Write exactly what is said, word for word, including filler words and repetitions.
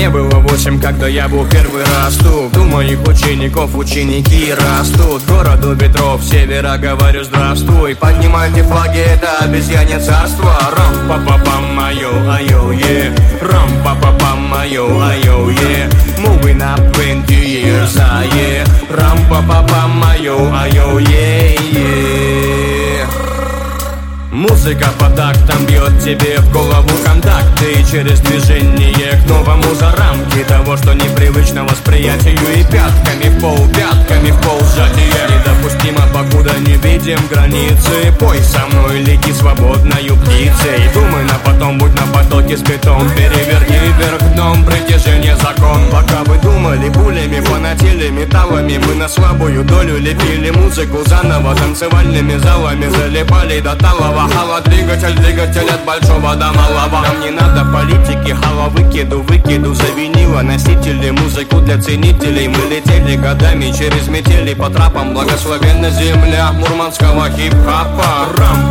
Мне было восемь, когда я был первый раз тут. У моих учеников ученики растут. Городу ветров севера говорю здравствуй. Поднимайте флаги, это обезьянье царство. Рам па па пам айо айо е. Рам па па пам айо айо е. Moving up twenty years, а е. Рам па па пам айо айо е е. Музыка по тактам бьет тебе в голову контакты. И через движение к новому за рамки того, что непривычно восприятию. И пятками в пол, пятками в пол сжатия. Недопустимо, покуда не видим границы. Пой со мной, лети свободною птицей. Думай на потом, будь на потоке с бетон. Переверни вверх дном, притяжение закон. Пока вы думали пулями, фанатели металлами, мы на слабую долю лепили музыку заново. Танцевальными залами залипали до талого. Хала, двигатель, двигатель от большого до малого. Нам не надо политики, хала, выкиду, выкиду за винила. Носители, музыку для ценителей. Мы летели годами через метели по трапам. Благословенна земля мурманского хип-хопа. Рам